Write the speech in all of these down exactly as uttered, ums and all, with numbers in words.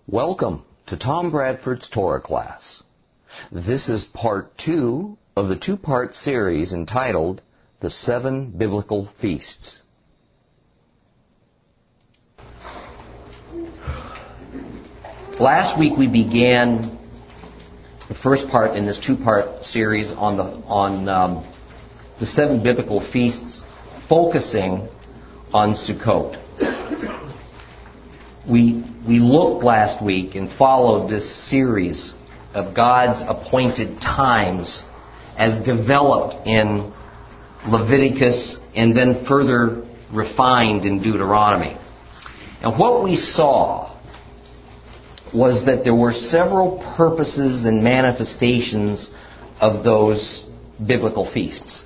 Welcome to Tom Bradford's Torah class. This is part two of the two-part series entitled The Seven Biblical Feasts. Last week we began the first part in this two-part series on the on um, the seven biblical feasts, focusing on Sukkot. We we looked last week and followed this series of God's appointed times as developed in Leviticus and then further refined in Deuteronomy. And what we saw was that there were several purposes and manifestations of those biblical feasts.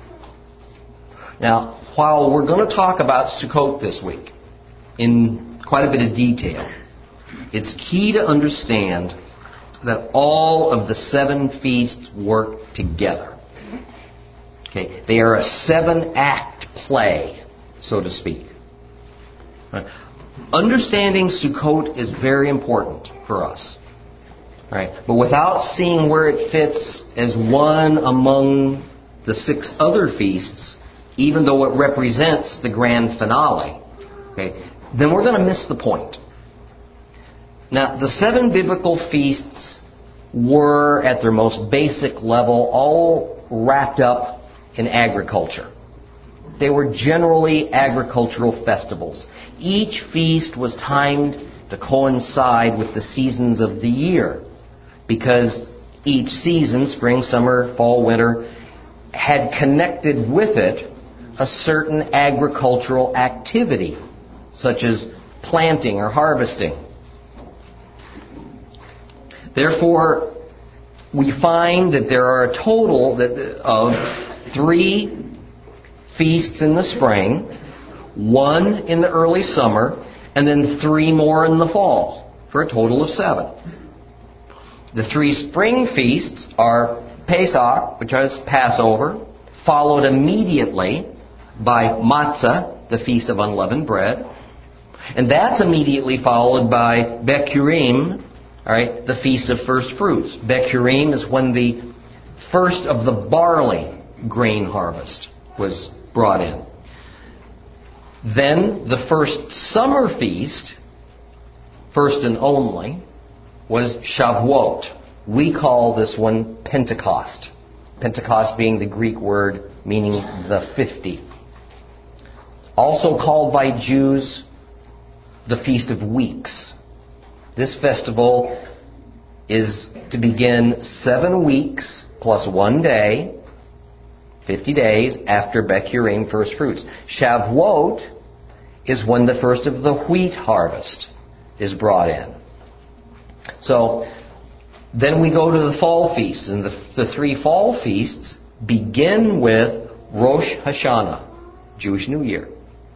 Now, while we're going to talk about Sukkot this week in quite a bit of detail, it's key to understand that all of the seven feasts work together. Okay, they are a seven-act play, so to speak. Right. Understanding Sukkot is very important for us. Right? But without seeing where it fits as one among the six other feasts, even though it represents the grand finale, okay, then we're going to miss the point. Now, the seven biblical feasts were, at their most basic level, all wrapped up in agriculture. They were generally agricultural festivals. Each feast was timed to coincide with the seasons of the year, because each season, spring, summer, fall, winter, had connected with it a certain agricultural activity, such as planting or harvesting. Therefore, we find that there are a total of three feasts in the spring, one in the early summer, and then three more in the fall, for a total of seven. The three spring feasts are Pesach, which is Passover, followed immediately by Matzah, the Feast of Unleavened Bread, and that's immediately followed by Bekurim, all right, the Feast of First Fruits. Bekurim is when the first of the barley grain harvest was brought in. Then the first summer feast, first and only, was Shavuot. We call this one Pentecost. Pentecost being the Greek word meaning the fifty. Also called by Jews the Feast of Weeks. This festival is to begin seven weeks plus one day, fifty days after Bekurim, first fruits. Shavuot is when the first of the wheat harvest is brought in. So then we go to the fall feasts, and the, the three fall feasts begin with Rosh Hashanah, Jewish New Year.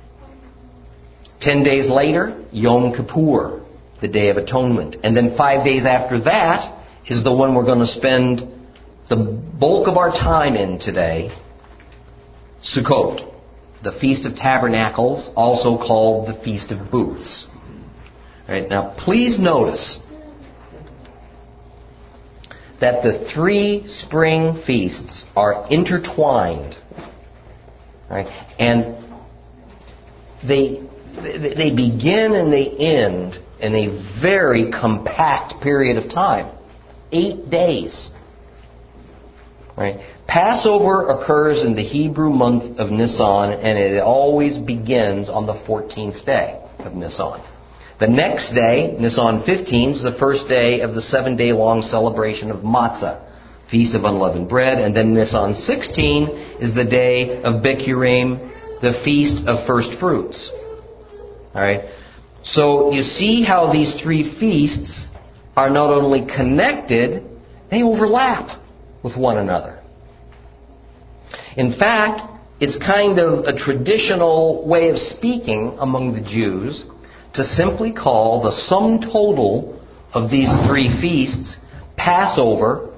Ten days later, Yom Kippur, the Day of Atonement. And then five days after that is the one we're going to spend the bulk of our time in today, Sukkot, the Feast of Tabernacles, also called the Feast of Booths. All right, now, please notice that the three spring feasts are intertwined, right? And they they begin and they end in a very compact period of time, eight days. Right? Passover occurs in the Hebrew month of Nisan, and it always begins on the fourteenth day of Nisan. The next day, Nisan fifteenth, is the first day of the seven-day-long celebration of Matzah, Feast of Unleavened Bread, and then Nisan sixteenth is the day of Bekurim, the Feast of First Fruits. All right. So you see how these three feasts are not only connected, they overlap with one another. In fact, it's kind of a traditional way of speaking among the Jews to simply call the sum total of these three feasts Passover,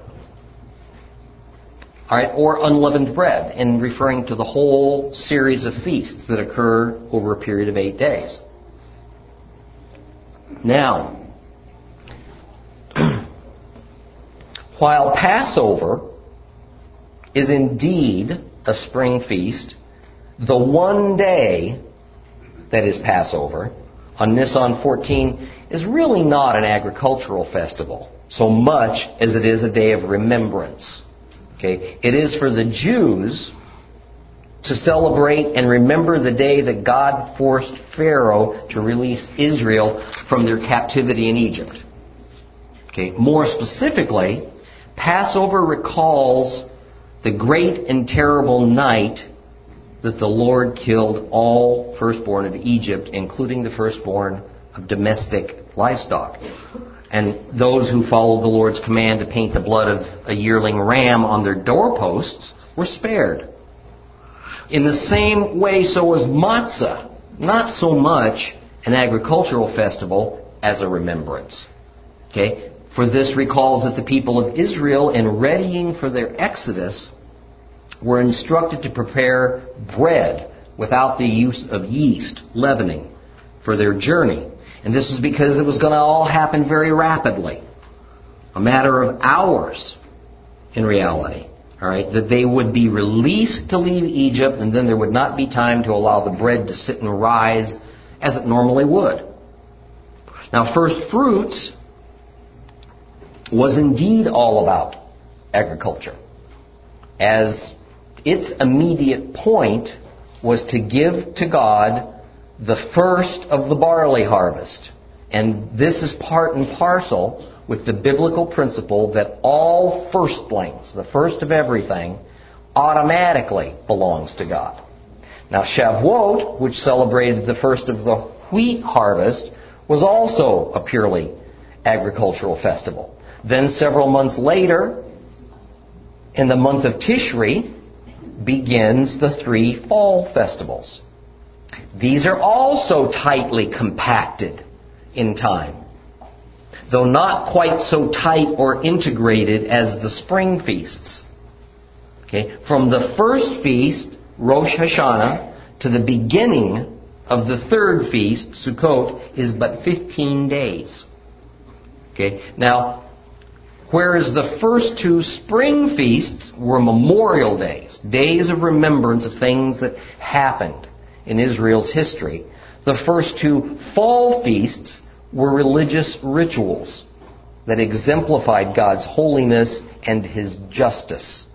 all right, or unleavened bread, in referring to the whole series of feasts that occur over a period of eight days. Now, While Passover is indeed a spring feast, the one day that is Passover, on Nisan fourteen, is really not an agricultural festival so much as it is a day of remembrance. Okay? It is for the Jews to celebrate and remember the day that God forced Pharaoh to release Israel from their captivity in Egypt. Okay? More specifically, Passover recalls the great and terrible night that the Lord killed all firstborn of Egypt, including the firstborn of domestic livestock. And those who followed the Lord's command to paint the blood of a yearling ram on their doorposts were spared. In the same way, so was matzah, not so much an agricultural festival as a remembrance. Okay? For this recalls that the people of Israel, in readying for their exodus, were instructed to prepare bread without the use of yeast, leavening, for their journey. And this was because it was going to all happen very rapidly. A matter of hours, in reality. All right, that they would be released to leave Egypt, and then there would not be time to allow the bread to sit and rise as it normally would. Now, first fruits was indeed all about agriculture, as its immediate point was to give to God the first of the barley harvest. And this is part and parcel with the biblical principle that all firstlings, the first of everything, automatically belongs to God. Now, Shavuot, which celebrated the first of the wheat harvest, was also a purely agricultural festival. Then several months later, in the month of Tishri, begins the three fall festivals. These are also tightly compacted in time, though not quite so tight or integrated as the spring feasts. Okay? From the first feast, Rosh Hashanah, to the beginning of the third feast, Sukkot, is but fifteen days. Okay? Now, whereas the first two spring feasts were memorial days, days of remembrance of things that happened in Israel's history, the first two fall feasts were religious rituals that exemplified God's holiness and His justice.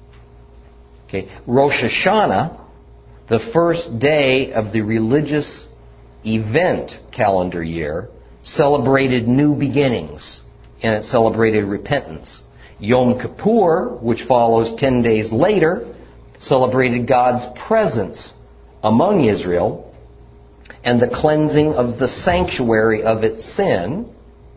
Okay, Rosh Hashanah, the first day of the religious event calendar year, celebrated new beginnings, and it celebrated repentance. Yom Kippur, which follows ten days later, celebrated God's presence among Israel and the cleansing of the sanctuary of its sin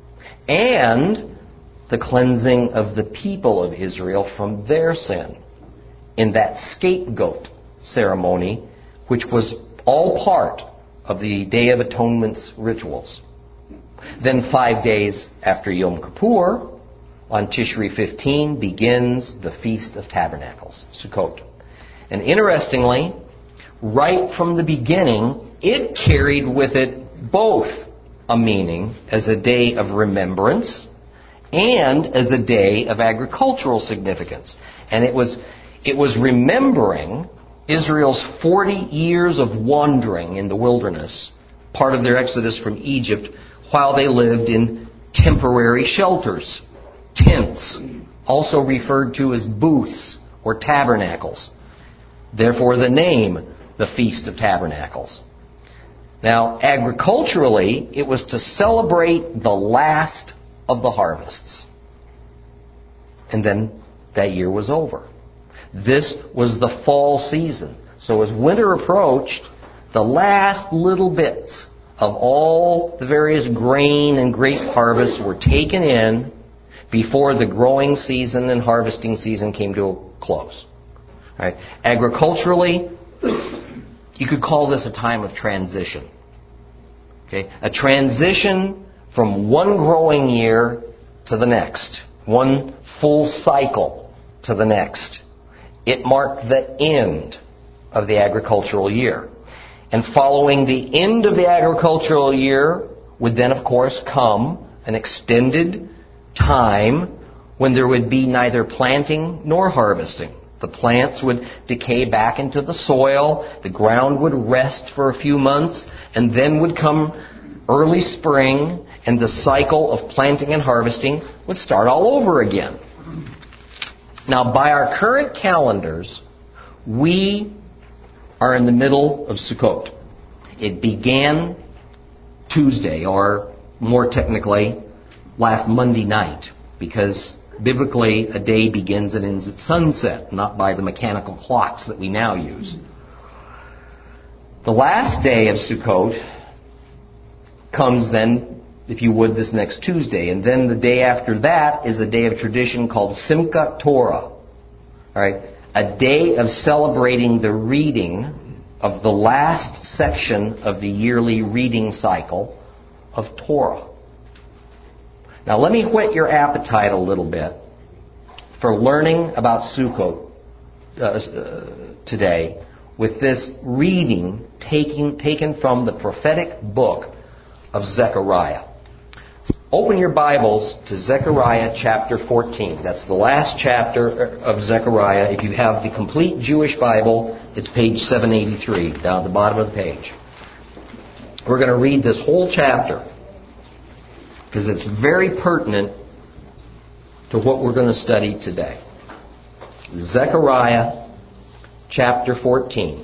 and the cleansing of the people of Israel from their sin in that scapegoat ceremony, which was all part of the Day of Atonement's rituals. Then five days after Yom Kippur, on Tishri fifteen, begins the Feast of Tabernacles, Sukkot. And interestingly, right from the beginning, it carried with it both a meaning as a day of remembrance and as a day of agricultural significance. And it was it was remembering Israel's forty years of wandering in the wilderness, part of their exodus from Egypt, while they lived in temporary shelters, tents, also referred to as booths or tabernacles. Therefore the name, the Feast of Tabernacles. Now, agriculturally, it was to celebrate the last of the harvests. And then that year was over. This was the fall season. So as winter approached, the last little bits of all the various grain and grape harvests were taken in before the growing season and harvesting season came to a close. All right. Agriculturally, you could call this a time of transition. Okay? A transition from one growing year to the next, one full cycle to the next. It marked the end of the agricultural year. And following the end of the agricultural year would then, of course, come an extended time when there would be neither planting nor harvesting. The plants would decay back into the soil, the ground would rest for a few months, and then would come early spring, and the cycle of planting and harvesting would start all over again. Now, by our current calendars, we are in the middle of Sukkot. It began Tuesday, or more technically, last Monday night, because biblically a day begins and ends at sunset, not by the mechanical clocks that we now use. The last day of Sukkot comes then, if you would, this next Tuesday. And then the day after that is a day of tradition called Simchat Torah. All right? A day of celebrating the reading of the last section of the yearly reading cycle of Torah. Now let me whet your appetite a little bit for learning about Sukkot uh, uh, today with this reading taking, taken from the prophetic book of Zechariah. Open your Bibles to Zechariah chapter fourteen. That's the last chapter of Zechariah. If you have the complete Jewish Bible, it's page seven eighty-three, down at the bottom of the page. We're going to read this whole chapter because it's very pertinent to what we're going to study today. Zechariah chapter fourteen.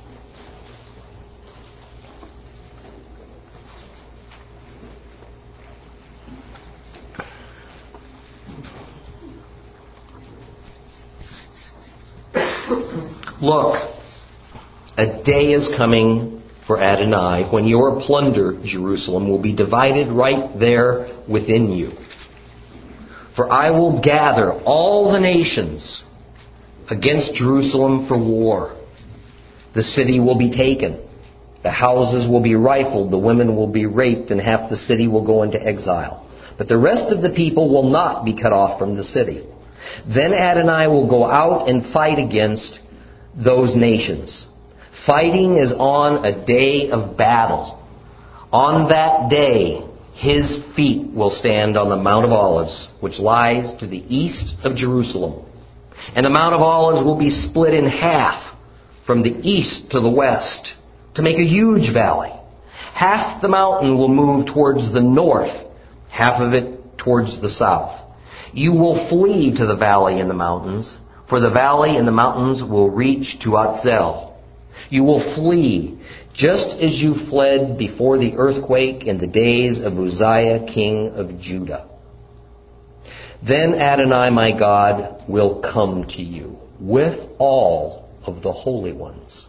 Look, a day is coming for Adonai when your plunder, Jerusalem, will be divided right there within you. For I will gather all the nations against Jerusalem for war. The city will be taken. The houses will be rifled. The women will be raped, and half the city will go into exile. But the rest of the people will not be cut off from the city. Then Adonai will go out and fight against those nations. Fighting is on a day of battle. On that day, his feet will stand on the Mount of Olives, which lies to the east of Jerusalem. And the Mount of Olives will be split in half from the east to the west to make a huge valley. Half the mountain will move towards the north, half of it towards the south. You will flee to the valley and the mountains, for the valley and the mountains will reach to Atzel. You will flee, just as you fled before the earthquake in the days of Uzziah, king of Judah. Then Adonai, my God, will come to you with all of the holy ones.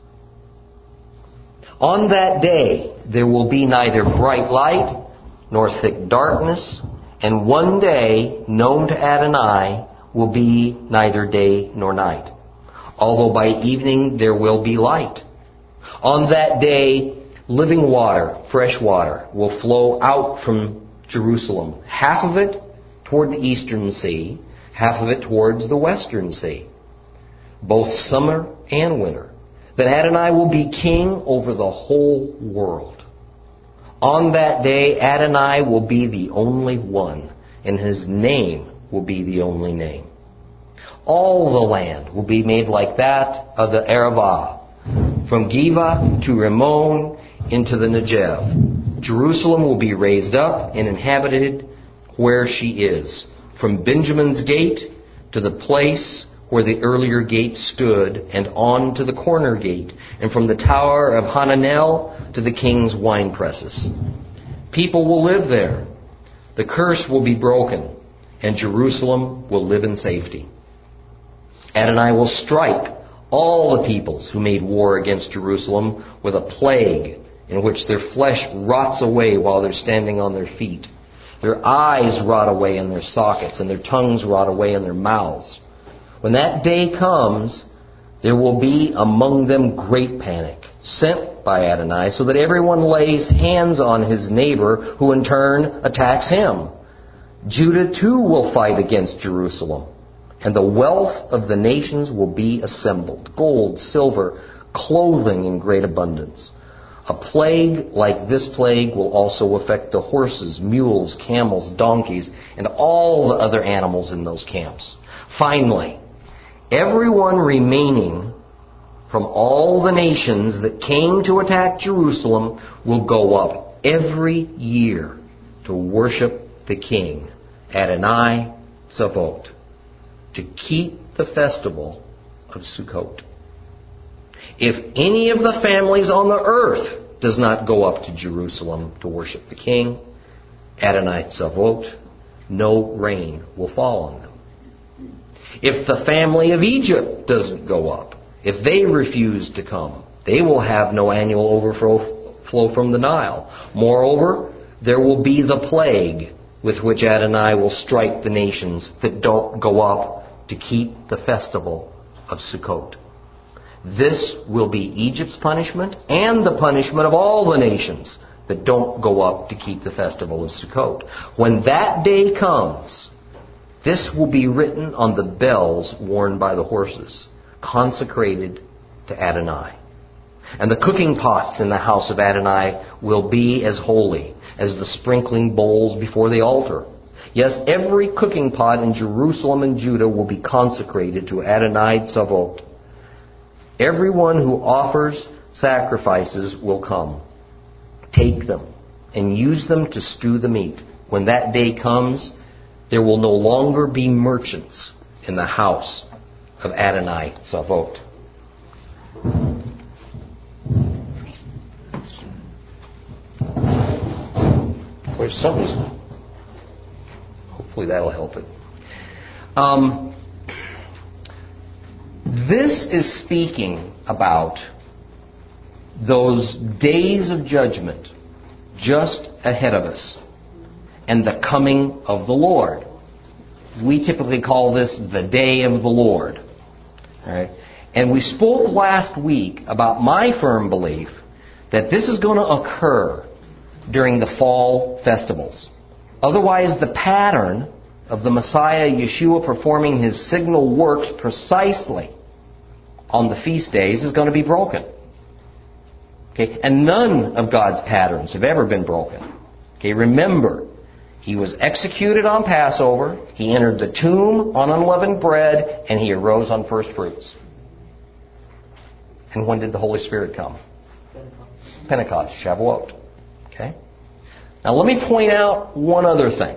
On that day there will be neither bright light nor thick darkness, and one day known to Adonai will be neither day nor night, although by evening there will be light. On that day, living water, fresh water, will flow out from Jerusalem, half of it toward the eastern sea, half of it towards the western sea, both summer and winter. Then Adonai will be king over the whole world. On that day, Adonai will be the only one, and his name will be the only name. All the land will be made like that of the Arabah, from Giva to Rimmon into the Negev. Jerusalem will be raised up and inhabited where she is, from Benjamin's gate to the place where the earlier gate stood, and on to the corner gate, and from the tower of Hananel to the king's wine presses. People will live there. The curse will be broken, and Jerusalem will live in safety. Adonai will strike all the peoples who made war against Jerusalem with a plague in which their flesh rots away while they're standing on their feet. Their eyes rot away in their sockets, and their tongues rot away in their mouths. When that day comes, there will be among them great panic, sent by Adonai, so that everyone lays hands on his neighbor, who in turn attacks him. Judah too will fight against Jerusalem, and the wealth of the nations will be assembled, gold, silver, clothing in great abundance. A plague like this plague will also affect the horses, mules, camels, donkeys, and all the other animals in those camps. Finally, everyone remaining from all the nations that came to attack Jerusalem will go up every year to worship the King, Adonai Tzavot, to keep the festival of Sukkot. If any of the families on the earth does not go up to Jerusalem to worship the King, Adonai Tzavot, no rain will fall on them. If the family of Egypt doesn't go up, if they refuse to come, they will have no annual overflow from the Nile. Moreover, there will be the plague with which Adonai will strike the nations that don't go up to keep the festival of Sukkot. This will be Egypt's punishment and the punishment of all the nations that don't go up to keep the festival of Sukkot. When that day comes, this will be written on the bells worn by the horses, consecrated to Adonai. And the cooking pots in the house of Adonai will be as holy as the sprinkling bowls before the altar. Yes, every cooking pot in Jerusalem and Judah will be consecrated to Adonai Tzavot. Everyone who offers sacrifices will come. Take them and use them to stew the meat. When that day comes, there will no longer be merchants in the house of Adonai Tzavot. Where's something's... Hopefully that'll help it. Um, this is speaking about those days of judgment just ahead of us and the coming of the Lord. We typically call this the day of the Lord. All right? And we spoke last week about my firm belief that this is going to occur during the fall festivals. Otherwise, the pattern of the Messiah Yeshua performing his signal works precisely on the feast days is going to be broken. Okay? And none of God's patterns have ever been broken. Okay? Remember, he was executed on Passover, he entered the tomb on unleavened bread, and he arose on first fruits. And when did the Holy Spirit come? Pentecost, Pentecost, Shavuot. Okay? Now let me point out one other thing.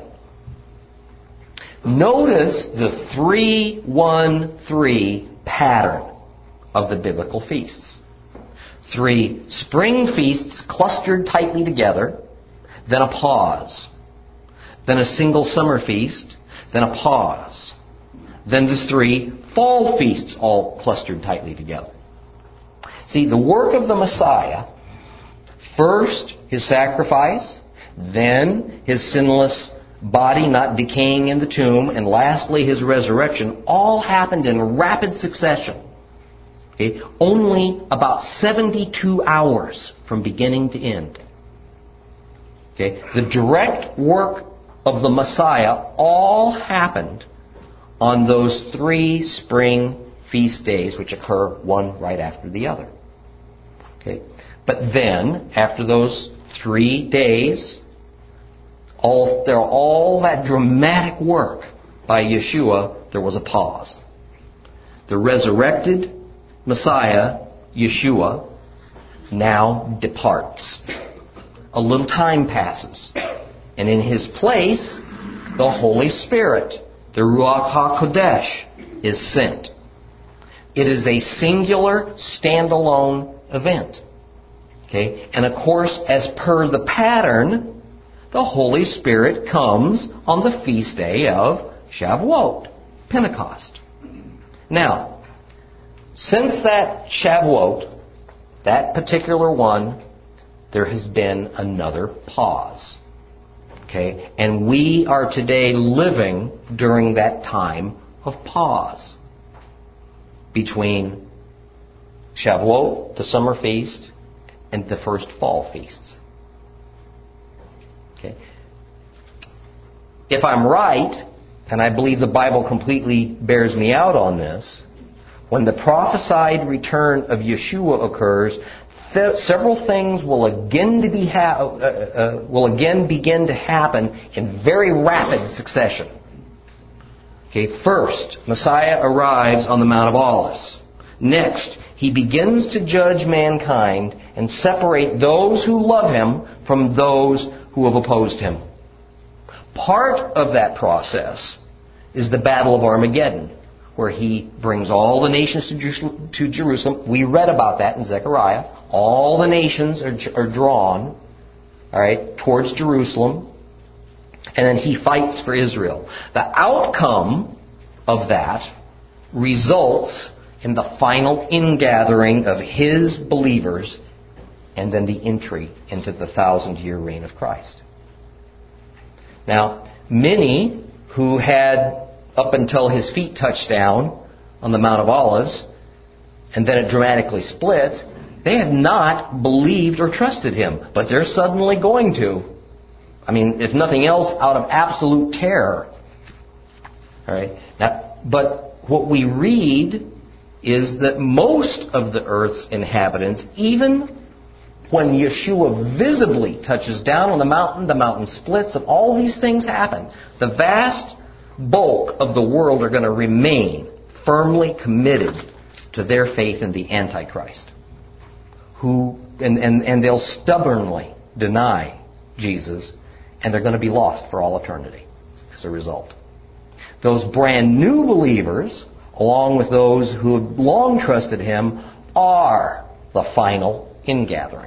Notice the three one three pattern of the biblical feasts. Three spring feasts clustered tightly together, then a pause. Then a single summer feast, then a pause. Then the three fall feasts all clustered tightly together. See, the work of the Messiah, first his sacrifice, then his sinless body not decaying in the tomb, and lastly his resurrection, all happened in rapid succession. Okay? Only about seventy-two hours from beginning to end. Okay? The direct work of the Messiah all happened on those three spring feast days, which occur one right after the other. Okay? But then, after those three days, all, there all that dramatic work by Yeshua, there was a pause. The resurrected Messiah, Yeshua, now departs. A little time passes. And in his place, the Holy Spirit, the Ruach HaKodesh, is sent. It is a singular, standalone event. Okay? And of course, as per the pattern, the Holy Spirit comes on the feast day of Shavuot, Pentecost. Now, since that Shavuot, that particular one, there has been another pause. Okay? And we are today living during that time of pause between Shavuot, the summer feast, and the first fall feasts. Okay? If I'm right, and I believe the Bible completely bears me out on this, when the prophesied return of Yeshua occurs, th- several things will again to be ha- uh, uh, will again begin to happen in very rapid succession. Okay, first, Messiah arrives on the Mount of Olives. Next, he begins to judge mankind and separate those who love him from those who have opposed him. Part of that process is the Battle of Armageddon, where he brings all the nations to Jerusalem. We read about that in Zechariah. All the nations are, are drawn, all right, towards Jerusalem. And then he fights for Israel. The outcome of that results in the final ingathering of his believers and then the entry into the thousand-year reign of Christ. Now, many who had, up until his feet touched down on the Mount of Olives, and then it dramatically splits, they had not believed or trusted him. But they're suddenly going to. I mean, if nothing else, out of absolute terror. All right. Now, but what we read is that most of the earth's inhabitants, even when Yeshua visibly touches down on the mountain, the mountain splits, and all these things happen, the vast bulk of the world are going to remain firmly committed to their faith in the Antichrist, who and, and, and they'll stubbornly deny Jesus, and they're going to be lost for all eternity as a result. Those brand new believers, along with those who have long trusted him, are the final ingathering.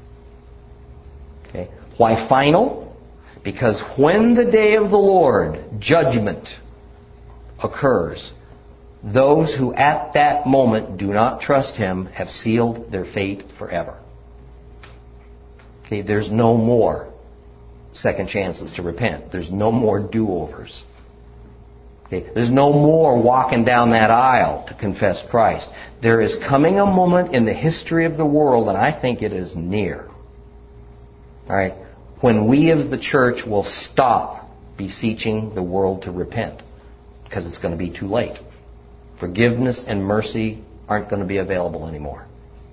Okay. Why final? Because when the day of the Lord, judgment, occurs, those who at that moment do not trust him have sealed their fate forever. Okay, there's no more second chances to repent. There's no more do-overs. Okay, there's no more walking down that aisle to confess Christ. There is coming a moment in the history of the world, and I think it is near, all right, when we of the church will stop beseeching the world to repent, because it's going to be too late. Forgiveness and mercy aren't going to be available anymore.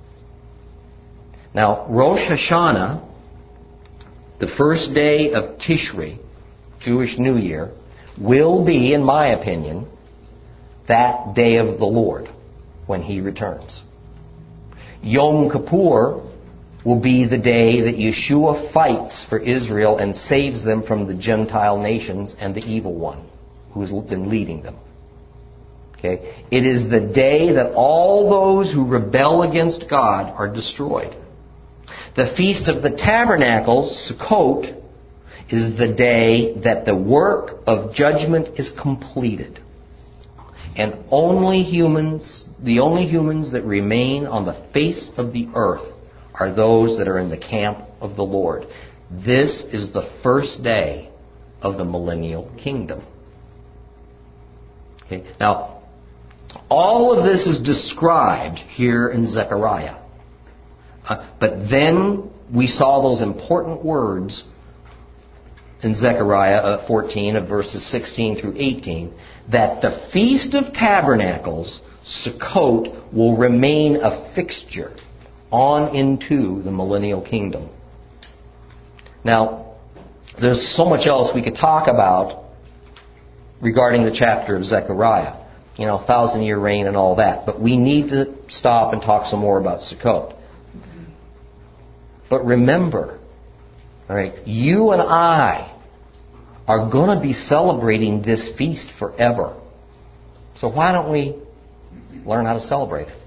Now, Rosh Hashanah, the first day of Tishri, Jewish New Year, will be, in my opinion, that day of the Lord when he returns. Yom Kippur will be the day that Yeshua fights for Israel and saves them from the Gentile nations and the evil one who has been leading them. Okay? It is the day that all those who rebel against God are destroyed. The Feast of the Tabernacles, Sukkot, is the day that the work of judgment is completed. And only humans, the only humans that remain on the face of the earth are those that are in the camp of the Lord. This is the first day of the millennial kingdom. Okay? Now, all of this is described here in Zechariah. Uh, but then we saw those important words in Zechariah fourteen of verses sixteen through eighteen, that the Feast of Tabernacles, Sukkot, will remain a fixture on into the millennial kingdom. Now, there's so much else we could talk about regarding the chapter of Zechariah. You know, thousand year reign and all that. But we need to stop and talk some more about Sukkot. But remember, all right, you and I are going to be celebrating this feast forever. So why don't we learn how to celebrate it?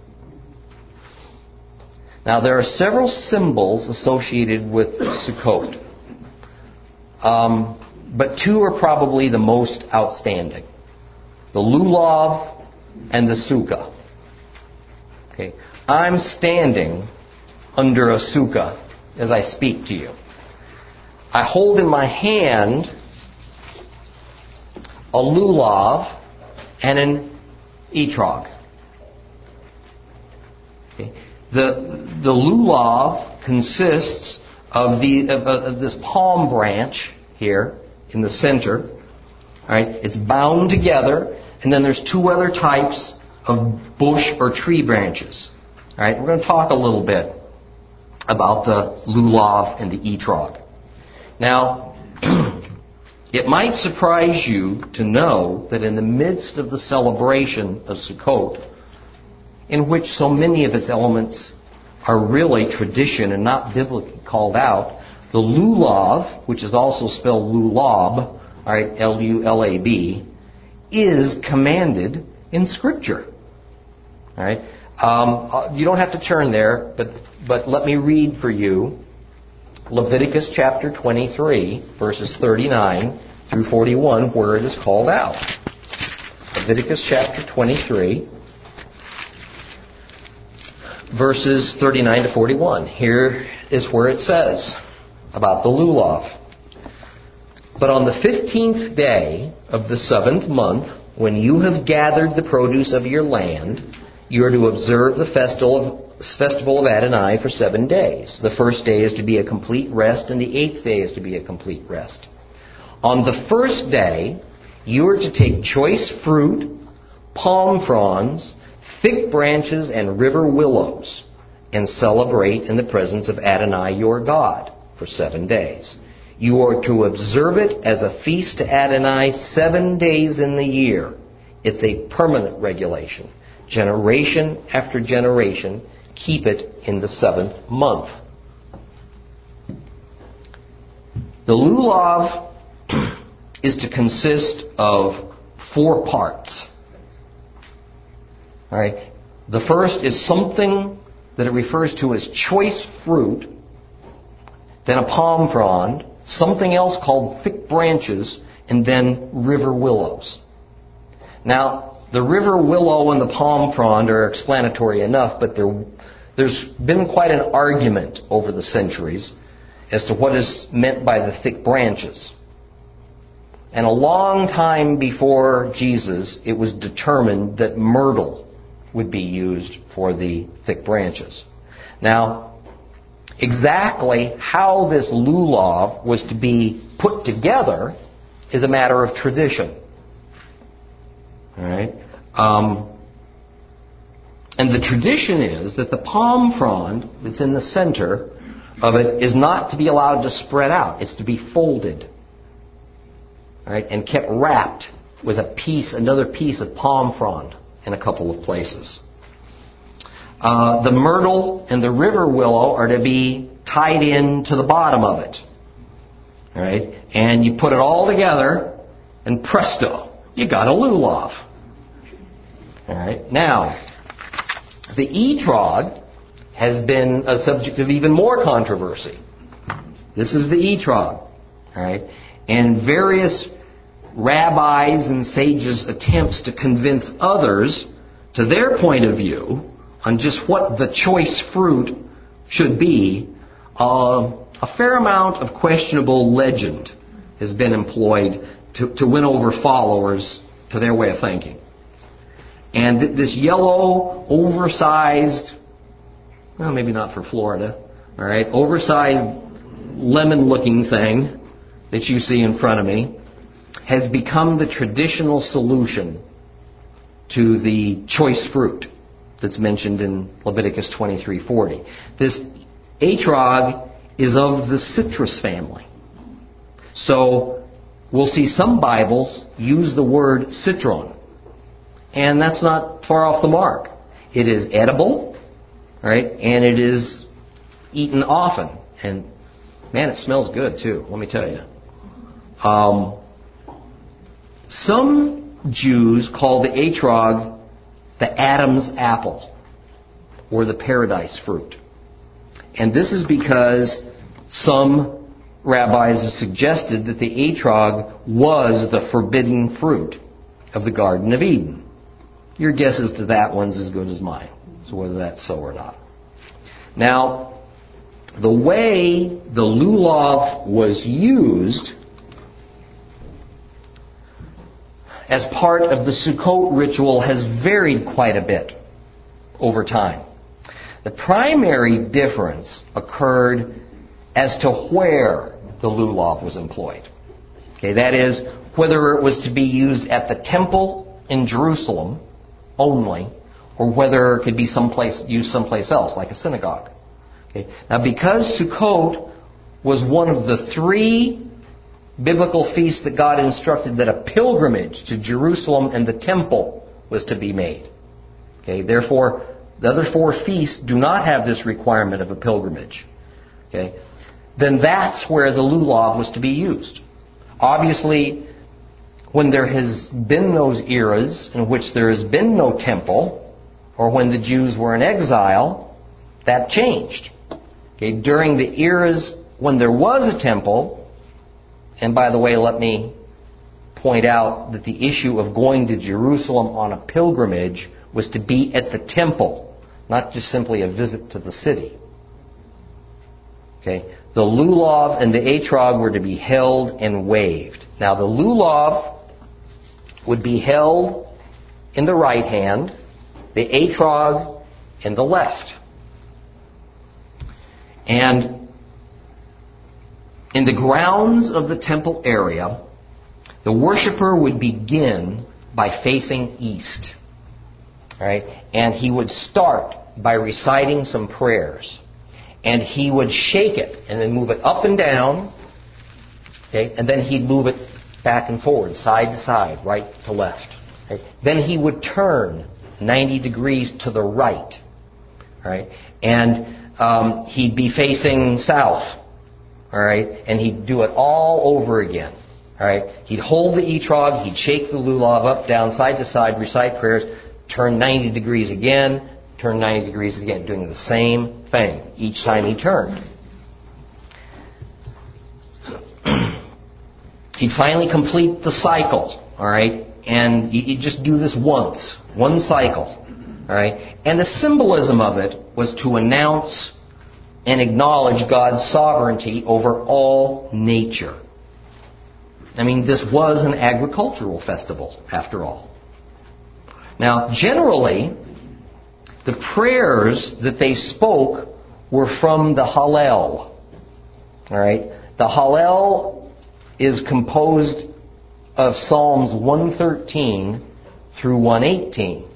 Now, there are several symbols associated with Sukkot. Um, but two are probably the most outstanding. The lulav and the sukkah. Okay. I'm standing under a sukkah as I speak to you. I hold in my hand a lulav and an etrog. Okay. The the lulav consists of the of, of this palm branch here in the center. All right, it's bound together, and then there's two other types of bush or tree branches. All right, we're going to talk a little bit about the lulav and the etrog. Now, it might surprise you to know that in the midst of the celebration of Sukkot, in which so many of its elements are really tradition and not biblically called out, the lulav, which is also spelled lulab, all right, L U L A B, is commanded in Scripture. All right, um, you don't have to turn there, but but let me read for you Leviticus chapter twenty-three, verses thirty-nine through forty-one, where it is called out. Leviticus chapter twenty-three, verses thirty-nine to forty-one. Here is where it says about the lulav. But on the fifteenth day of the seventh month, when you have gathered the produce of your land, you are to observe the festival of, festival of Adonai for seven days. The first day is to be a complete rest, and the eighth day is to be a complete rest. On the first day, you are to take choice fruit, palm fronds, thick branches, and river willows, and celebrate in the presence of Adonai your God for seven days. You are to observe it as a feast to Adonai seven days in the year. It's a permanent regulation. Generation after generation, keep it in the seventh month. The lulav is to consist of four parts. All right. The first is something that it refers to as choice fruit, then a palm frond, something else called thick branches, and then river willows. Now, the river willow and the palm frond are explanatory enough, but there, there's been quite an argument over the centuries as to what is meant by the thick branches. And a long time before Jesus, it was determined that myrtle would be used for the thick branches. Now, exactly how this lulav was to be put together is a matter of tradition. All right? Um, and the tradition is that the palm frond that's in the center of it is not to be allowed to spread out. It's to be folded. All right? And kept wrapped with a piece, another piece of palm frond in a couple of places. Uh, the myrtle and the river willow are to be tied in to the bottom of it. All right? And you put it all together, and presto, you got a lulav. All right? Now, the etrog has been a subject of even more controversy. This is the etrog. All right? And various rabbis and sages' attempts to convince others to their point of view on just what the choice fruit should be, uh, a fair amount of questionable legend has been employed to, to win over followers to their way of thinking. And th- this yellow, oversized, well, maybe not for Florida, all right, oversized lemon-looking thing that you see in front of me has become the traditional solution to the choice fruit that's mentioned in Leviticus twenty-three forty. This etrog is of the citrus family. So we'll see some Bibles use the word citron. And that's not far off the mark. It is edible, right? And it is eaten often. And man, it smells good too, let me tell you. Um, some Jews call the etrog the Adam's apple, or the paradise fruit. And this is because some rabbis have suggested that the etrog was the forbidden fruit of the Garden of Eden. Your guess as to that one's as good as mine, so whether that's so or not. Now, the way the lulav was used as part of the Sukkot ritual has varied quite a bit over time. The primary difference occurred as to where the lulav was employed. Okay, that is, whether it was to be used at the temple in Jerusalem only, or whether it could be someplace used someplace else, like a synagogue. Okay. Now, because Sukkot was one of the three biblical feasts that God instructed that a pilgrimage to Jerusalem and the temple was to be made. Okay. Therefore, the other four feasts do not have this requirement of a pilgrimage. Okay. Then that's where the lulav was to be used. Obviously, when there has been those eras in which there has been no temple, or when the Jews were in exile, that changed. Okay, during the eras when there was a temple, and by the way, let me point out that the issue of going to Jerusalem on a pilgrimage was to be at the temple, not just simply a visit to the city. Okay, the lulav and the etrog were to be held and waved. Now, the lulav would be held in the right hand, the etrog in the left. And in the grounds of the temple area, the worshiper would begin by facing east. All right? And he would start by reciting some prayers. And he would shake it and then move it up and down. Okay? And then he'd move it back and forward, side to side, right to left. Okay? Then he would turn ninety degrees to the right. All right? And um, he'd be facing south. All right? And he'd do it all over again. All right? He'd hold the etrog, he'd shake the lulav up, down, side to side, recite prayers, turn ninety degrees again, turn ninety degrees again, doing the same thing each time he turned. He'd finally complete the cycle, all right? And you just do this once, one cycle, all right? And the symbolism of it was to announce and acknowledge God's sovereignty over all nature. I mean, this was an agricultural festival, after all. Now, generally, the prayers that they spoke were from the Hallel. All right? The Hallel is composed of Psalms one thirteen through one eighteen.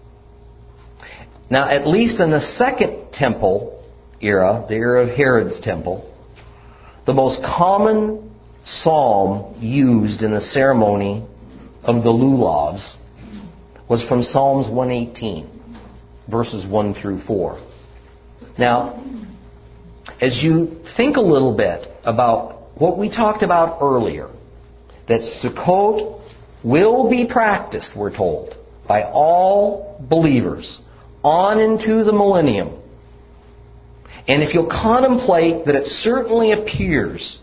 Now, at least in the Second Temple era, the era of Herod's temple, the most common psalm used in the ceremony of the lulavs was from Psalms one eighteen, verses one through four. Now, as you think a little bit about what we talked about earlier, that Sukkot will be practiced, we're told, by all believers on into the millennium. And if you'll contemplate that it certainly appears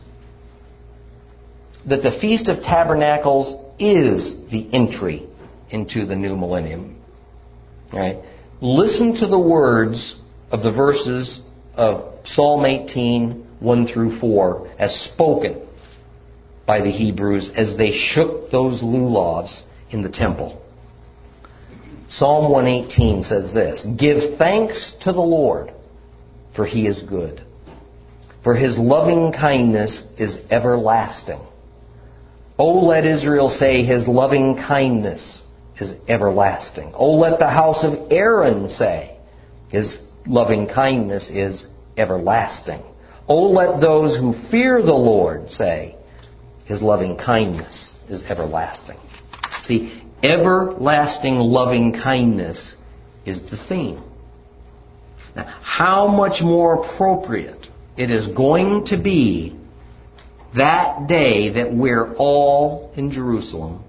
that the Feast of Tabernacles is the entry into the new millennium, right? Listen to the words of the verses of Psalm eighteen, one through four, as spoken by the Hebrews as they shook those lulavs in the temple. Psalm one eighteen says this: "Give thanks to the Lord, for He is good. For His loving kindness is everlasting. O let Israel say, His loving kindness is everlasting. O let the house of Aaron say, His loving kindness is everlasting. O let those who fear the Lord say, His loving kindness is everlasting." See, everlasting loving kindness is the theme. Now, how much more appropriate it is going to be that day that we're all in Jerusalem,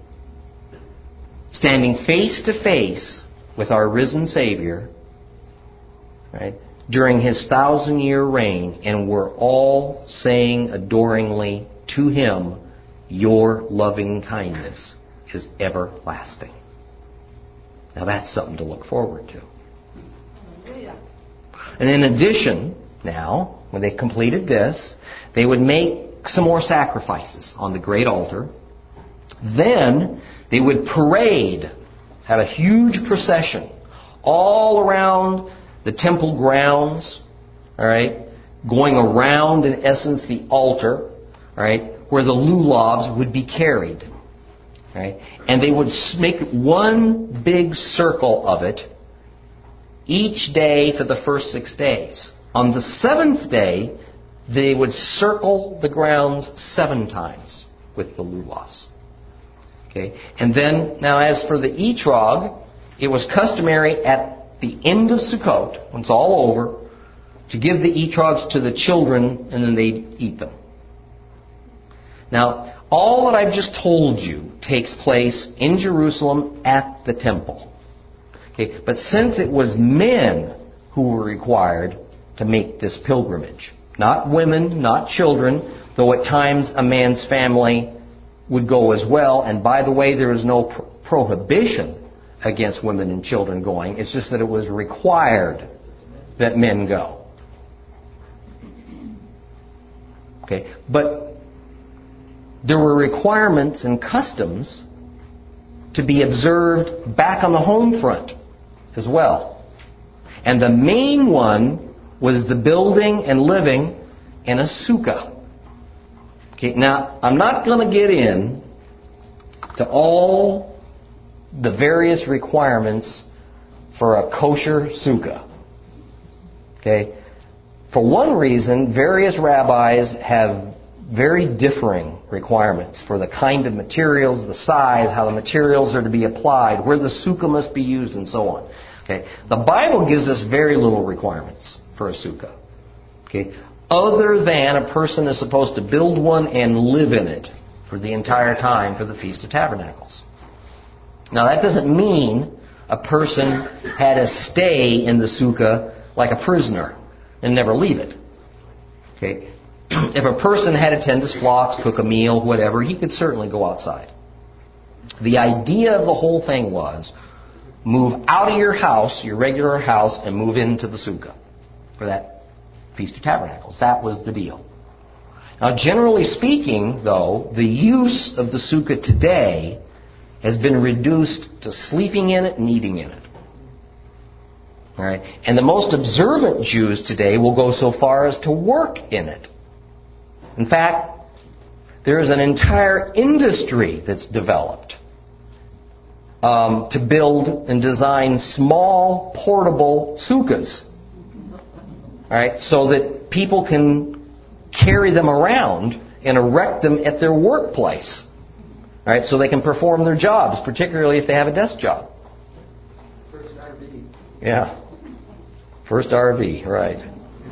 standing face to face with our risen Savior, right, during His thousand-year reign, and we're all saying adoringly to Him, "Your loving kindness is everlasting." Now that's something to look forward to. And in addition, now, when they completed this, they would make some more sacrifices on the great altar. Then they would parade, have a huge procession all around the temple grounds, all right, going around, in essence, the altar, all right, where the lulavs would be carried. All right, and they would make one big circle of it each day for the first six days. On the seventh day, they would circle the grounds seven times with the lulavs. Okay, and then, now as for the etrog, it was customary at the end of Sukkot, when it's all over, to give the etrogs to the children, and then they'd eat them. Now, all that I've just told you takes place in Jerusalem at the temple. Okay, but since it was men who were required to make this pilgrimage, not women, not children, though at times a man's family would go as well. And by the way, there is no pro- prohibition against women and children going. It's just that it was required that men go. Okay, but there were requirements and customs to be observed back on the home front as well. And the main one was the building and living in a sukkah. Okay, now, I'm not going to get in to all the various requirements for a kosher sukkah. Okay? For one reason, various rabbis have very differing requirements for the kind of materials, the size, how the materials are to be applied, where the sukkah must be used, and so on. Okay? The Bible gives us very little requirements for a sukkah. Okay? Other than a person is supposed to build one and live in it for the entire time for the Feast of Tabernacles. Now, that doesn't mean a person had to stay in the sukkah like a prisoner and never leave it. Okay? If a person had to tend his flocks, cook a meal, whatever, he could certainly go outside. The idea of the whole thing was move out of your house, your regular house, and move into the sukkah for that Feast of Tabernacles. That was the deal. Now, generally speaking, though, the use of the sukkah today has been reduced to sleeping in it and eating in it. All right? And the most observant Jews today will go so far as to work in it. In fact, there is an entire industry that's developed um, to build and design small, portable sukkahs. All right, so that people can carry them around and erect them at their workplace. All right, so they can perform their jobs, particularly if they have a desk job. First R V. Yeah. First R V, right.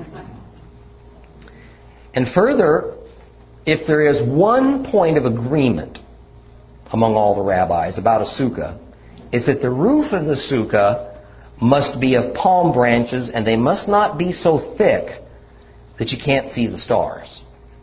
And further, if there is one point of agreement among all the rabbis about a sukkah, it's that the roof of the sukkah must be of palm branches, and they must not be so thick that you can't see the stars.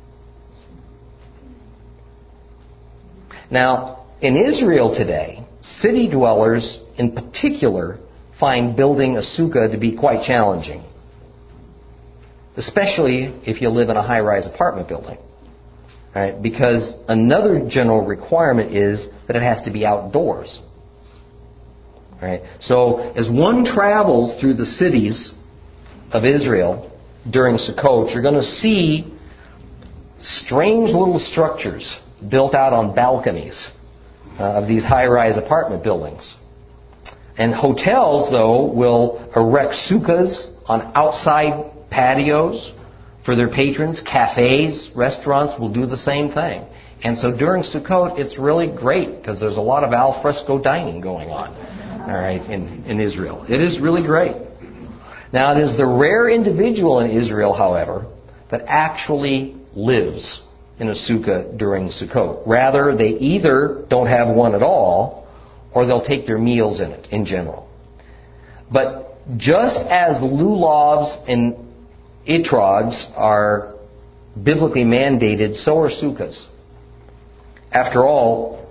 Now, in Israel today, city dwellers in particular find building a sukkah to be quite challenging, especially if you live in a high-rise apartment building. All right, because another general requirement is that it has to be outdoors. All right, so as one travels through the cities of Israel during Sukkot, you're going to see strange little structures built out on balconies uh, of these high-rise apartment buildings. And hotels, though, will erect sukkahs on outside patios for their patrons. Cafes, restaurants will do the same thing. And so during Sukkot, it's really great because there's a lot of al fresco dining going on, all right, in, in Israel. It is really great. Now, it is the rare individual in Israel, however, that actually lives in a sukkah during Sukkot. Rather, they either don't have one at all, or they'll take their meals in it, in general. But just as lulavs and etrogs are biblically mandated, so are sukkahs. After all,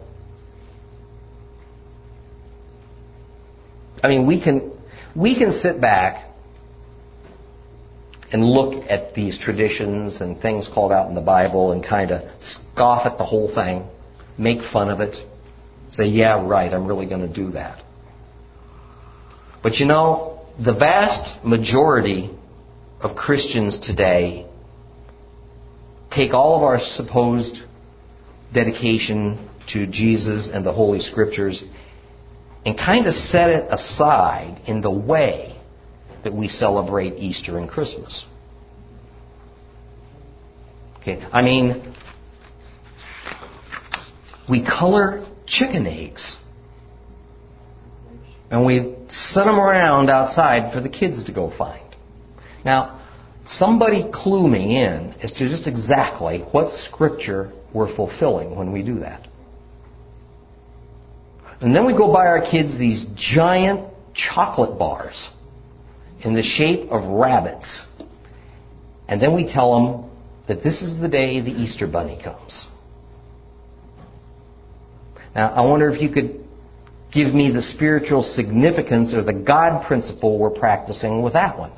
I mean, we can we can sit back and look at these traditions and things called out in the Bible and kind of scoff at the whole thing, make fun of it, say, yeah, right, I'm really going to do that. But you know, the vast majority of Christians today take all of our supposed dedication to Jesus and the Holy Scriptures and kind of set it aside in the way that we celebrate Easter and Christmas. Okay, I mean, we color chicken eggs. And we set them around outside for the kids to go find. Now, somebody clue me in as to just exactly what scripture we're fulfilling when we do that. And then we go buy our kids these giant chocolate bars in the shape of rabbits. And then we tell them that this is the day the Easter Bunny comes. Now, I wonder if you could give me the spiritual significance or the God principle we're practicing with that one.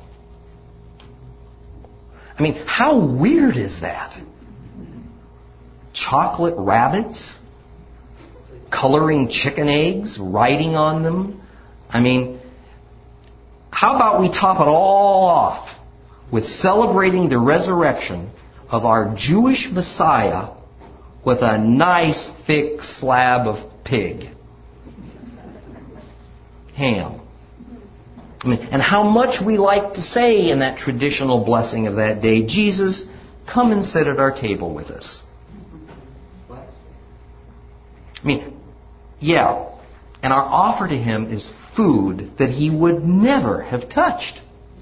I mean, how weird is that? Chocolate rabbits? Coloring chicken eggs? Writing on them? I mean, how about we top it all off with celebrating the resurrection of our Jewish Messiah with a nice thick slab of pig? Ham. I mean, and how much we like to say in that traditional blessing of that day, Jesus, come and sit at our table with us. I mean, yeah. And our offer to Him is food that He would never have touched.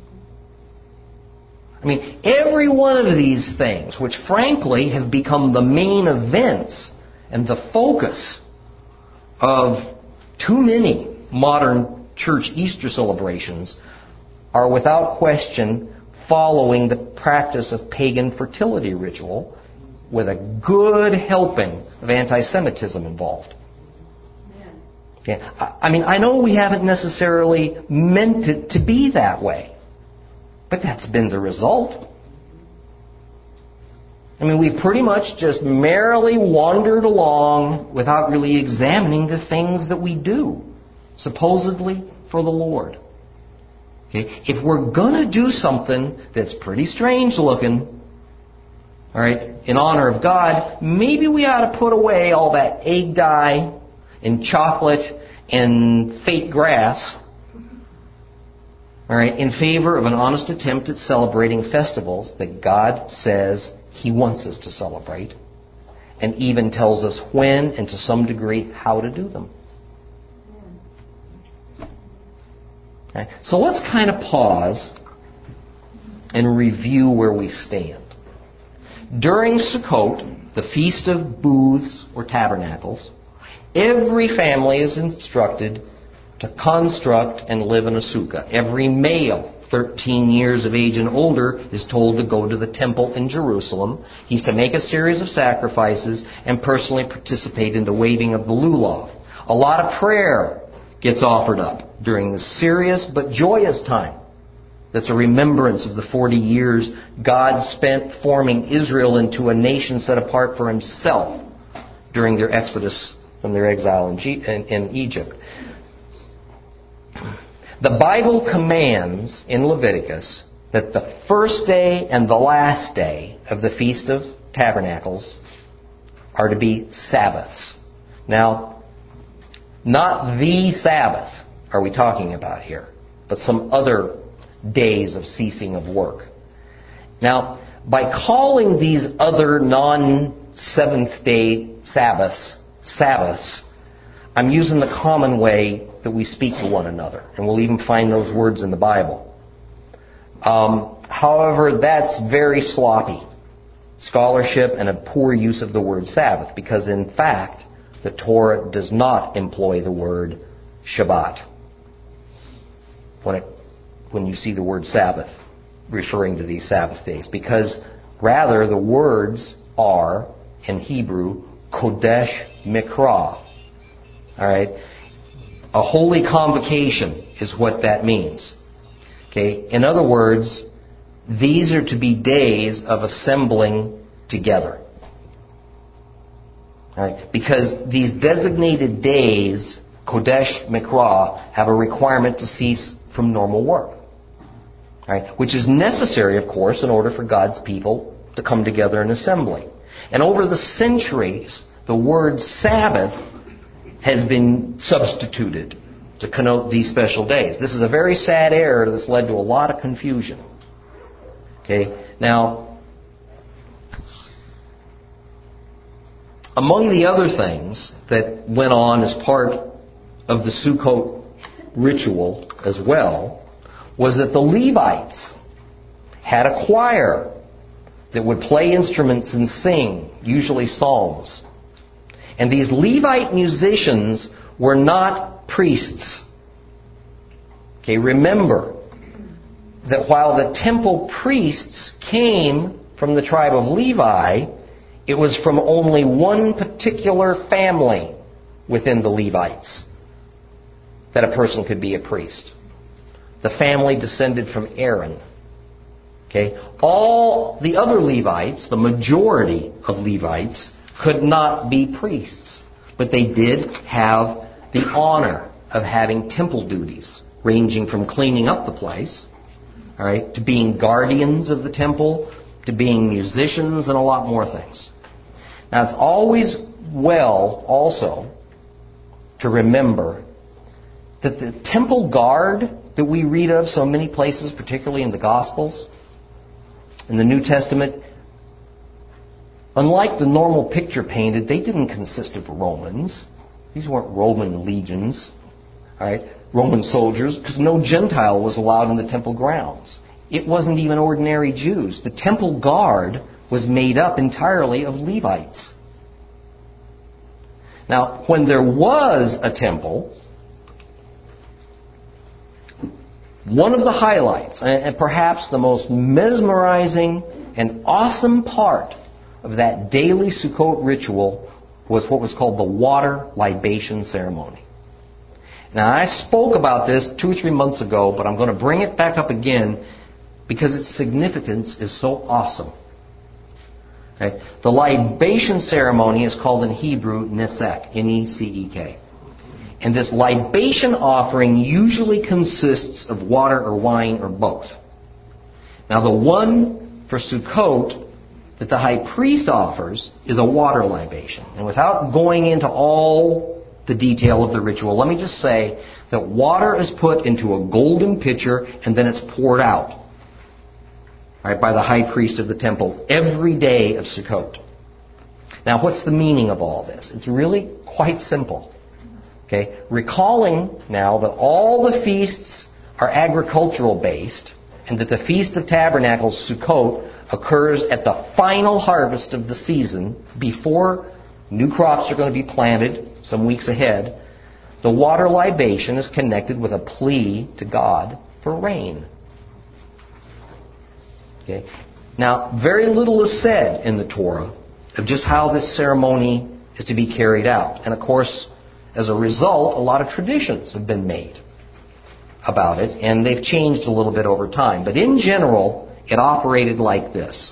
I mean, every one of these things, which frankly have become the main events and the focus of too many modern church Easter celebrations, are without question following the practice of pagan fertility ritual with a good helping of anti-Semitism involved. Okay. I mean, I know we haven't necessarily meant it to be that way, but that's been the result. I mean, we've pretty much just merrily wandered along without really examining the things that we do, supposedly for the Lord. Okay? If we're going to do something that's pretty strange looking, all right, in honor of God, maybe we ought to put away all that egg dye and chocolate and fake grass, all right, in favor of an honest attempt at celebrating festivals that God says He wants us to celebrate, and even tells us when and to some degree how to do them. Okay? So let's kind of pause and review where we stand. During Sukkot, the Feast of Booths or Tabernacles, every family is instructed to construct and live in a sukkah. Every male, thirteen years of age and older, is told to go to the temple in Jerusalem. He's to make a series of sacrifices and personally participate in the waving of the lulav. A lot of prayer gets offered up during this serious but joyous time. That's a remembrance of the forty years God spent forming Israel into a nation set apart for Himself during their exodus from their exile in, G- in, in Egypt. The Bible commands in Leviticus that the first day and the last day of the Feast of Tabernacles are to be Sabbaths. Now, not the Sabbath are we talking about here, but some other days of ceasing of work. Now, by calling these other non-seventh day Sabbaths, Sabbaths, I'm using the common way that we speak to one another. And we'll even find those words in the Bible. Um, however, that's very sloppy scholarship and a poor use of the word Sabbath, because in fact, the Torah does not employ the word Shabbat when, it, when you see the word Sabbath referring to these Sabbath days, because rather the words are, in Hebrew, Kodesh Mikra. All right? A holy convocation is what that means. Okay? In other words, these are to be days of assembling together. All right? Because these designated days, Kodesh Mikra, have a requirement to cease from normal work. All right? Which is necessary, of course, in order for God's people to come together in assembly. And over the centuries, the word Sabbath has been substituted to connote these special days. This is a very sad error that's led to a lot of confusion. Okay? Now, among the other things that went on as part of the Sukkot ritual as well was that the Levites had a choir that would play instruments and sing, usually psalms. And these Levite musicians were not priests. Okay, remember that while the temple priests came from the tribe of Levi, it was from only one particular family within the Levites that a person could be a priest. The family descended from Aaron. Okay? All the other Levites, the majority of Levites, could not be priests. But they did have the honor of having temple duties, ranging from cleaning up the place, all right, to being guardians of the temple, to being musicians, and a lot more things. Now, it's always well also to remember that the temple guard that we read of so many places, particularly in the Gospels, in the New Testament, unlike the normal picture painted, they didn't consist of Romans. These weren't Roman legions, all right, Roman soldiers, because no Gentile was allowed in the temple grounds. It wasn't even ordinary Jews. The temple guard was made up entirely of Levites. Now, when there was a temple, one of the highlights, and perhaps the most mesmerizing and awesome part of that daily Sukkot ritual was what was called the water libation ceremony. Now, I spoke about this two or three months ago, but I'm going to bring it back up again because its significance is so awesome. Okay? The libation ceremony is called in Hebrew nesek, N E C E K. And this libation offering usually consists of water or wine or both. Now, the one for Sukkot that the high priest offers is a water libation. And without going into all the detail of the ritual, let me just say that water is put into a golden pitcher and then it's poured out, right, by the high priest of the temple every day of Sukkot. Now, what's the meaning of all this? It's really quite simple. Okay, recalling now that all the feasts are agricultural based and that the Feast of Tabernacles, Sukkot, occurs at the final harvest of the season before new crops are going to be planted some weeks ahead, the water libation is connected with a plea to God for rain. Okay. Now, very little is said in the Torah of just how this ceremony is to be carried out. And of course, as a result, a lot of traditions have been made about it, and they've changed a little bit over time. But in general, it operated like this.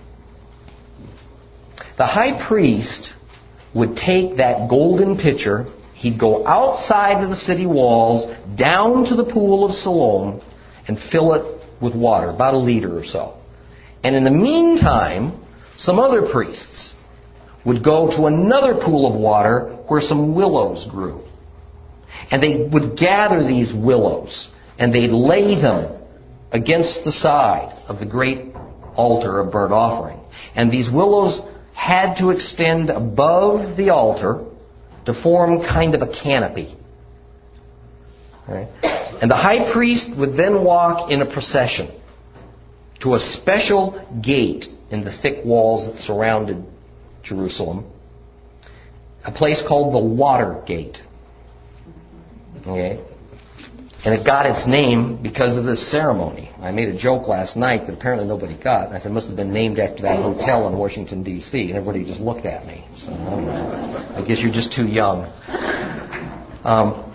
The high priest would take that golden pitcher, he'd go outside of the city walls, down to the pool of Siloam, and fill it with water, about a liter or so. And in the meantime, some other priests would go to another pool of water where some willows grew. And they would gather these willows and they'd lay them against the side of the great altar of burnt offering. And these willows had to extend above the altar to form kind of a canopy. Right? And the high priest would then walk in a procession to a special gate in the thick walls that surrounded Jerusalem, a place called the Water Gate. Okay? And it got its name because of this ceremony. I made a joke last night that apparently nobody got. I said it must have been named after that hotel in Washington, D C, and everybody just looked at me. So, I don't know. I guess you're just too young. Um,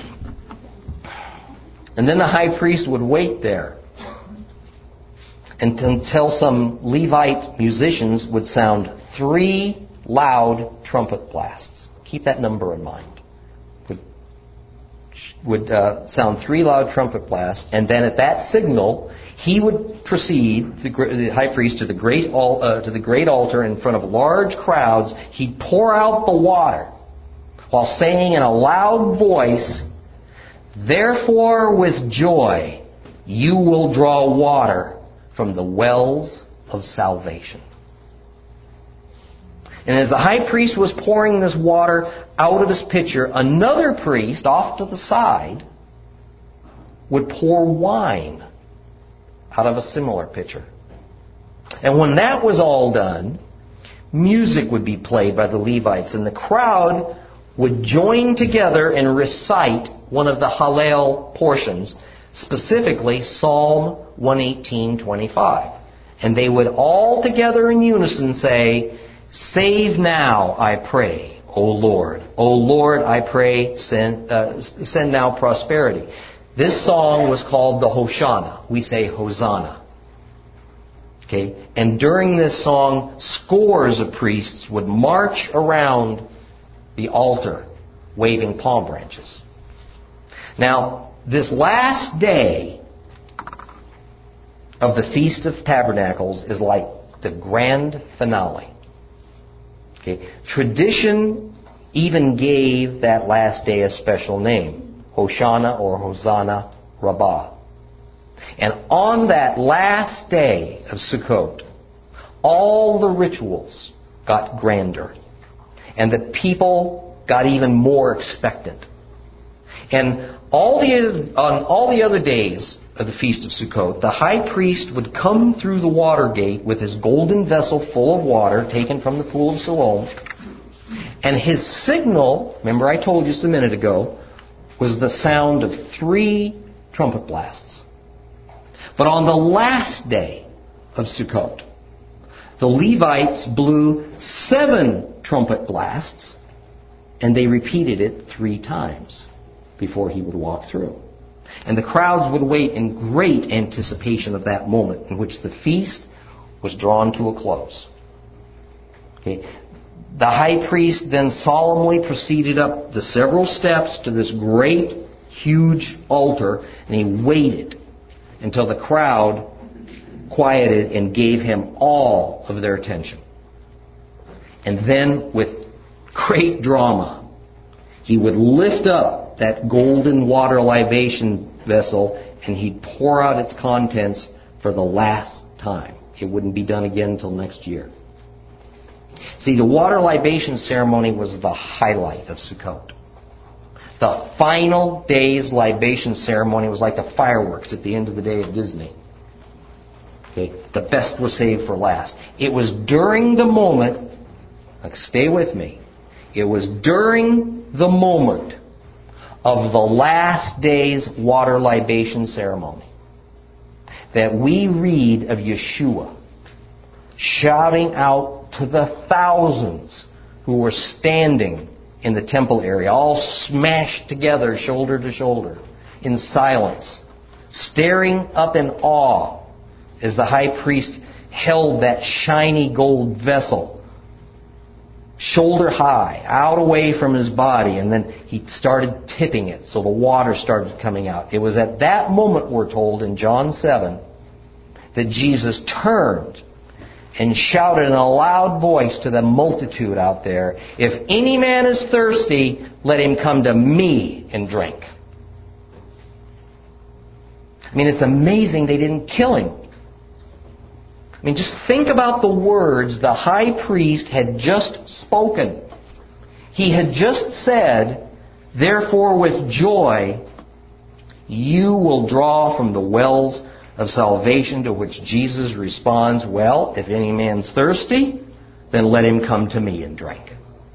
and then the high priest would wait there and until some Levite musicians would sound three loud trumpet blasts. Keep that number in mind. Would, would uh, sound three loud trumpet blasts, and then at that signal, he would proceed, the, the high priest, to the great al- uh, to the great altar in front of large crowds. He'd pour out the water while saying in a loud voice, "Therefore, with joy, you will draw water from the wells of salvation." And as the high priest was pouring this water out of his pitcher, another priest off to the side would pour wine out of a similar pitcher. And when that was all done, music would be played by the Levites, and the crowd would join together and recite one of the Hallel portions, specifically Psalm one eighteen twenty-five. And they would all together in unison say, "Save now, I pray, O Lord. O Lord, I pray, send, uh, send now prosperity." This song was called the Hoshana. We say Hosanna. Okay? And during this song, scores of priests would march around the altar waving palm branches. Now, this last day of the Feast of Tabernacles is like the grand finale. Okay? Tradition even gave that last day a special name, Hoshana or Hosanna Rabbah. And on that last day of Sukkot, all the rituals got grander. And the people got even more expectant. And all the, on all the other days of the Feast of Sukkot, the high priest would come through the water gate with his golden vessel full of water taken from the pool of Siloam. And his signal, remember I told you just a minute ago, was the sound of three trumpet blasts. But on the last day of Sukkot, the Levites blew seven trumpet blasts, and they repeated it three times before he would walk through. And the crowds would wait in great anticipation of that moment in which the feast was drawn to a close. Okay. The high priest then solemnly proceeded up the several steps to this great, huge altar, and he waited until the crowd quieted and gave him all of their attention. And then, with great drama, he would lift up that golden water libation vessel and he'd pour out its contents for the last time. It wouldn't be done again until next year. See, the water libation ceremony was the highlight of Sukkot. The final day's libation ceremony was like the fireworks at the end of the day at Disney. Okay, the best was saved for last. It was during the moment, like, stay with me, it was during the moment of the last day's water libation ceremony that we read of Yeshua shouting out to the thousands who were standing in the temple area, all smashed together, shoulder to shoulder, in silence, staring up in awe as the high priest held that shiny gold vessel, shoulder high, out away from his body, and then he started tipping it, so the water started coming out. It was at that moment, we're told in John seven, that Jesus turned and shouted in a loud voice to the multitude out there, "If any man is thirsty, let him come to me and drink." I mean, it's amazing they didn't kill him. I mean, just think about the words the high priest had just spoken. He had just said, "Therefore with joy you will draw from the wells of salvation," to which Jesus responds, "Well, if any man's thirsty, then let him come to me and drink."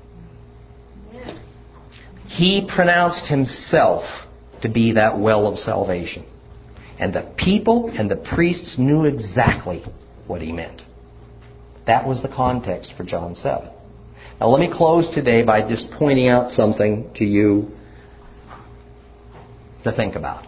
He pronounced himself to be that well of salvation. And the people and the priests knew exactly what he meant. That was the context for John seven. Now let me close today by just pointing out something to you to think about.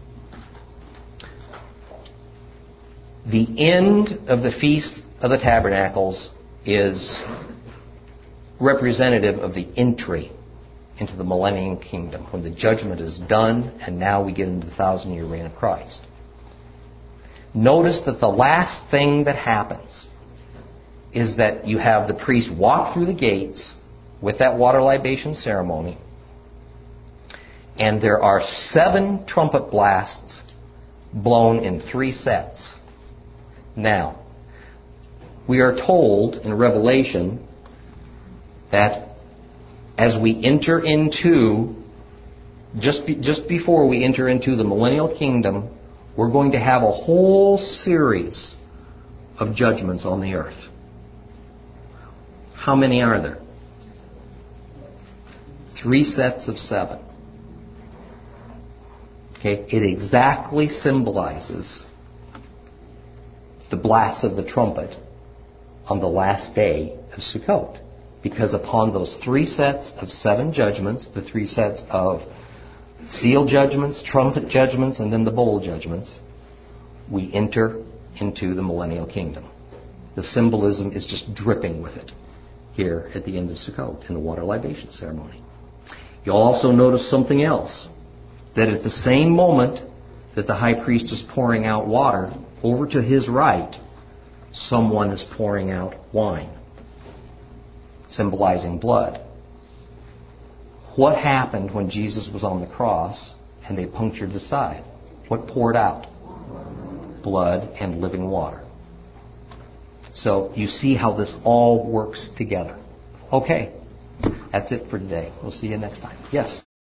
The end of the Feast of the Tabernacles is representative of the entry into the millennium kingdom, when the judgment is done and now we get into the thousand-year reign of Christ. Notice that the last thing that happens is that you have the priest walk through the gates with that water libation ceremony, and there are seven trumpet blasts blown in three sets. Now, we are told in Revelation that as we enter into, just, be, just before we enter into the millennial kingdom, we're going to have a whole series of judgments on the earth. How many are there? Three sets of seven. Okay, it exactly symbolizes the blast of the trumpet on the last day of Sukkot. Because upon those three sets of seven judgments, the three sets of seal judgments, trumpet judgments, and then the bowl judgments, we enter into the millennial kingdom. The symbolism is just dripping with it here at the end of Sukkot in the water libation ceremony. You'll also notice something else, that at the same moment that the high priest is pouring out water, over to his right, someone is pouring out wine, symbolizing blood. What happened when Jesus was on the cross and they punctured the side? What poured out? Blood and living water. So you see how this all works together. Okay, that's it for today. We'll see you next time. Yes?